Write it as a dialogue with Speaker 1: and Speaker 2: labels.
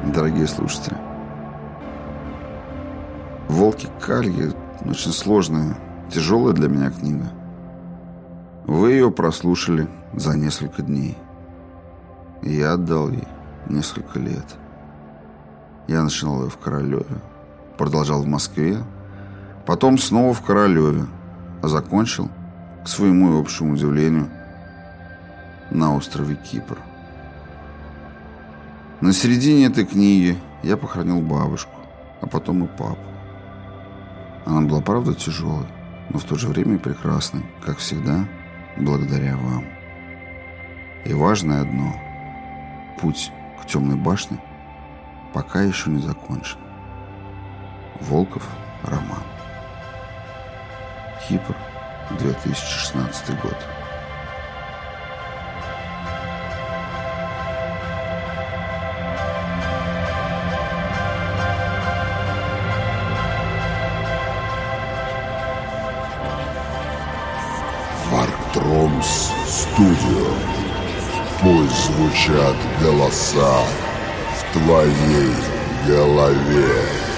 Speaker 1: дорогие слушатели. «Волки Кальи» — очень сложная, тяжелая для меня книга. Вы ее прослушали за несколько дней. И я отдал ей несколько лет. Я начинал ее в Королеве, продолжал в Москве, потом снова в Королеве, а закончил, к своему и общему удивлению, на острове Кипр. На середине этой книги я похоронил бабушку, а потом и папу. Она была, правда, тяжелой, но в то же время и прекрасной, как всегда, благодаря вам. И важное одно — путь к темной башне пока еще не закончен. Волков роман. Кипр, 2016 год.
Speaker 2: Вартромс Студио. Пусть звучат голоса в твоей голове.